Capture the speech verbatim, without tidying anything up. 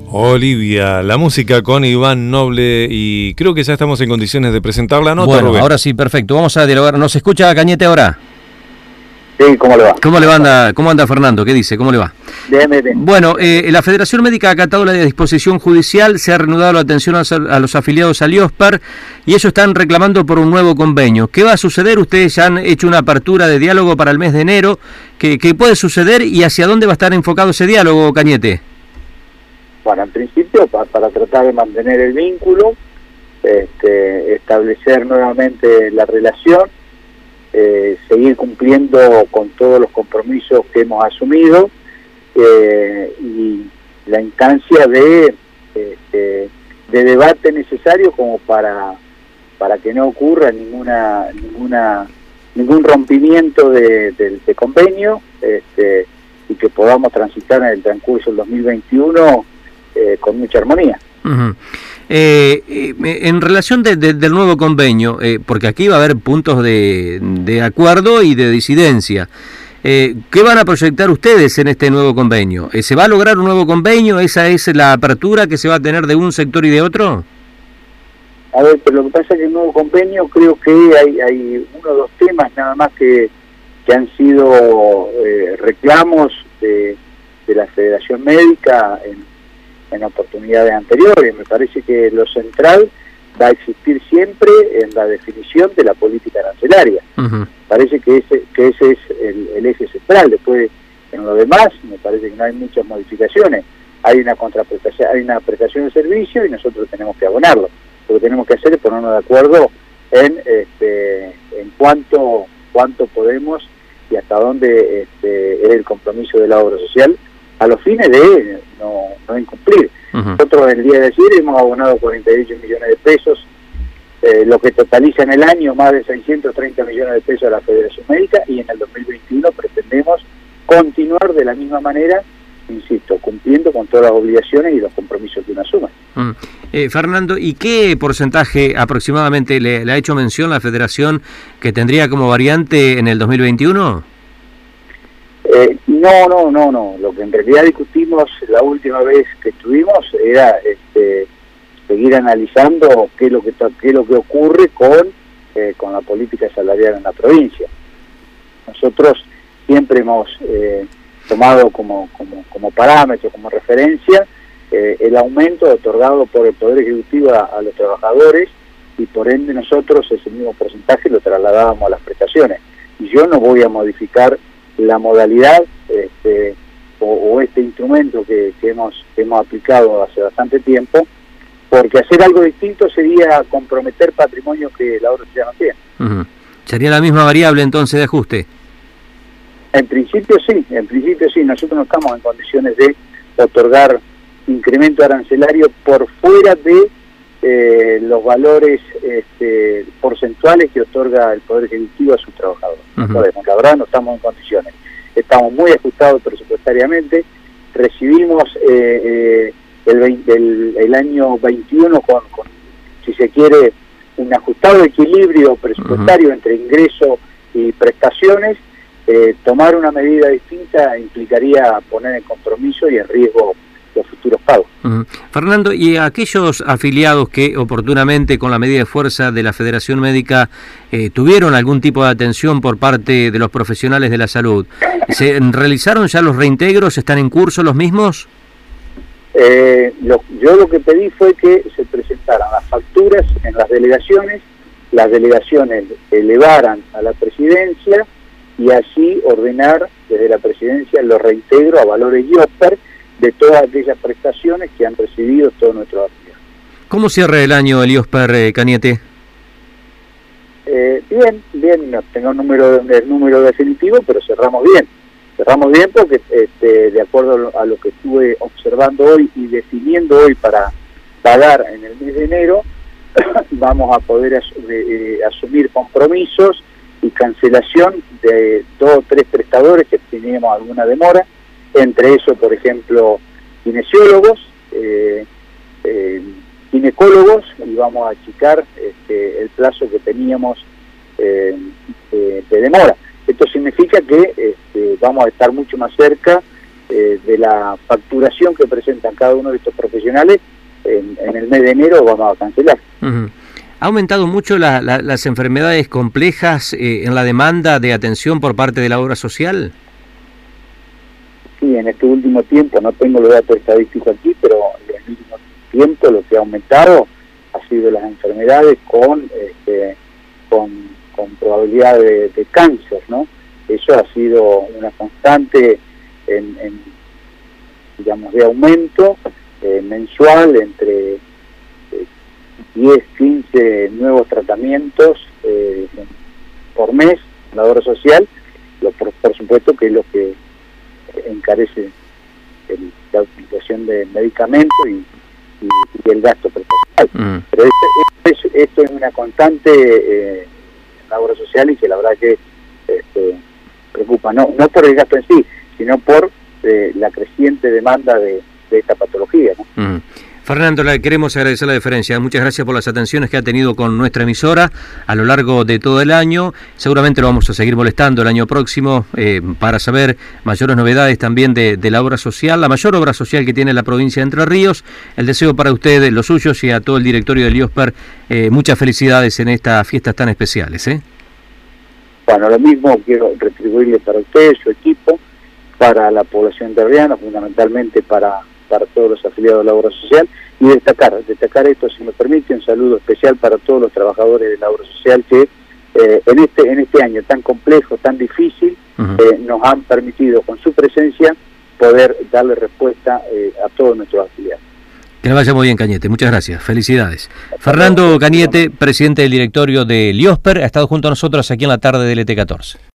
Olivia, la música con Iván Noble, y creo que ya estamos en condiciones de presentar la nota. Bueno, Rubén. Ahora sí, perfecto. Vamos a dialogar. ¿Nos escucha Cañete ahora? Sí, ¿cómo le va? ¿Cómo le va anda, cómo anda Fernando? ¿Qué dice? ¿Cómo le va? Bien, bien, bien. Bueno, eh, la Federación Médica ha acatado la disposición judicial, se ha reanudado la atención a, a los afiliados al I O S P A R y ellos están reclamando por un nuevo convenio. ¿Qué va a suceder? Ustedes ya han hecho una apertura de diálogo para el mes de enero. ¿Qué, qué puede suceder y hacia dónde va a estar enfocado ese diálogo, Cañete? Bueno, en principio, para, para tratar de mantener el vínculo, este, establecer nuevamente la relación, eh, seguir cumpliendo con todos los compromisos que hemos asumido, eh, y la instancia de, este, de debate necesario como para, para que no ocurra ninguna, ninguna, ningún rompimiento de, de, de convenio, este, y que podamos transitar en el transcurso del dos mil veintiuno Eh, con mucha armonía. Uh-huh. eh, eh, en relación de, de, del nuevo convenio, eh, porque aquí va a haber puntos de, de acuerdo y de disidencia, eh, ¿qué van a proyectar ustedes en este nuevo convenio? Eh, ¿Se va a lograr un nuevo convenio? ¿Esa es la apertura que se va a tener de un sector y de otro? A ver, pero lo que pasa es que el nuevo convenio creo que hay, hay uno o dos temas nada más que, que han sido eh, reclamos de, de la Federación Médica en en oportunidades anteriores. Me parece que lo central va a existir siempre en la definición de la política arancelaria. Uh-huh. Parece que ese que ese es el, el eje central. Después, en lo demás, me parece que no hay muchas modificaciones. Hay una contraprestación, hay una prestación de servicio y nosotros tenemos que abonarlo. Lo que tenemos que hacer es ponernos de acuerdo en este en cuánto cuánto podemos y hasta dónde este, es el compromiso de la obra social a los fines de no, no incumplir. Uh-huh. Nosotros el día de ayer hemos abonado cuarenta y ocho millones de pesos, eh, lo que totaliza en el año más de seiscientos treinta millones de pesos a la Federación Médica, y en el dos mil veintiuno pretendemos continuar de la misma manera, insisto, cumpliendo con todas las obligaciones y los compromisos que uno asume. Uh-huh. Eh, Fernando, ¿y qué porcentaje aproximadamente le, le ha hecho mención la Federación que tendría como variante en el dos mil veintiuno? Eh, no, no, no, no. Lo que en realidad discutimos la última vez que estuvimos era este, seguir analizando qué es lo que qué es lo que ocurre con eh, con la política salarial en la provincia. Nosotros siempre hemos eh, tomado como como como parámetro, como referencia eh, el aumento otorgado por el Poder Ejecutivo a, a los trabajadores, y por ende nosotros ese mismo porcentaje lo trasladábamos a las prestaciones. Y yo no voy a modificar la modalidad este, o, o este instrumento que, que hemos que hemos aplicado hace bastante tiempo, porque hacer algo distinto sería comprometer patrimonio que la obra ya no tiene. Uh-huh. ¿Sería la misma variable entonces de ajuste? En principio sí, en principio sí. Nosotros no estamos en condiciones de otorgar incremento arancelario por fuera de eh, los valores este, porcentuales que otorga el Poder Ejecutivo a sus trabajadores. Uh-huh. No podemos, la verdad no estamos en condiciones. Estamos muy ajustados presupuestariamente. Recibimos eh, eh, el, veinte, el, el año veintiuno con, con, si se quiere, un ajustado equilibrio presupuestario uh-huh. entre ingreso y prestaciones. Eh, tomar una medida distinta implicaría poner en compromiso y en riesgo los futuros pagos. Uh-huh. Fernando, y aquellos afiliados que oportunamente con la medida de fuerza de la Federación Médica eh, tuvieron algún tipo de atención por parte de los profesionales de la salud, ¿se realizaron ya los reintegros? ¿Están en curso los mismos? Eh, lo, yo lo que pedí fue que se presentaran las facturas en las delegaciones, las delegaciones elevaran a la presidencia y así ordenar desde la presidencia los reintegros a valores I O S P A R de todas aquellas prestaciones que han recibido todos nuestros afiliados. ¿Cómo cierra el año el I O S P A R, Cañete? Eh, bien, bien, no tengo el número, el número definitivo, pero cerramos bien. Cerramos bien porque este, de acuerdo a lo que estuve observando hoy y definiendo hoy para pagar en el mes de enero, vamos a poder as, eh, asumir compromisos y cancelación de dos o tres prestadores que teníamos alguna demora, entre eso, por ejemplo, kinesiólogos, eh, eh, ginecólogos, y vamos a achicar este, el plazo que teníamos eh, de, de demora. Esto significa que este, vamos a estar mucho más cerca eh, de la facturación que presentan cada uno de estos profesionales, en, en el mes de enero vamos a cancelar. Uh-huh. ¿Ha aumentado mucho la, la, las enfermedades complejas eh, en la demanda de atención por parte de la obra social? Sí, en este último tiempo, no tengo los datos estadísticos aquí, pero en el último tiempo lo que ha aumentado ha sido las enfermedades con este, con, con probabilidad de, de cáncer, ¿no? Eso ha sido una constante en, en digamos, de aumento eh, mensual entre eh, diez, quince nuevos tratamientos eh, por mes en la obra social, lo, por, por supuesto que es lo que encarece el, la utilización de medicamentos y, y, y el gasto profesional. Mm. Pero esto, esto, es, esto es una constante eh, en la obra social y que la verdad que este, preocupa, no, no por el gasto en sí, sino por eh, la creciente demanda de, de esta patología, ¿no? Mm. Fernando, le queremos agradecer la deferencia. Muchas gracias por las atenciones que ha tenido con nuestra emisora a lo largo de todo el año. Seguramente lo vamos a seguir molestando el año próximo eh, para saber mayores novedades también de, de la obra social, la mayor obra social que tiene la provincia de Entre Ríos. El deseo para ustedes, los suyos y a todo el directorio del IOSPER, eh, muchas felicidades en estas fiestas tan especiales, ¿eh? Bueno, lo mismo quiero retribuirle para ustedes, su equipo, para la población entrerriana, fundamentalmente para... para todos los afiliados de la obra social, y destacar, destacar esto, si me permite, un saludo especial para todos los trabajadores de la obra social que eh, en este en este año tan complejo, tan difícil, uh-huh. eh, nos han permitido con su presencia poder darle respuesta eh, a todos nuestros afiliados. Que le vaya muy bien, Cañete. Muchas gracias. Felicidades. Fernando Cañete, presidente del directorio de IOSPER, ha estado junto a nosotros aquí en la tarde del E T catorce.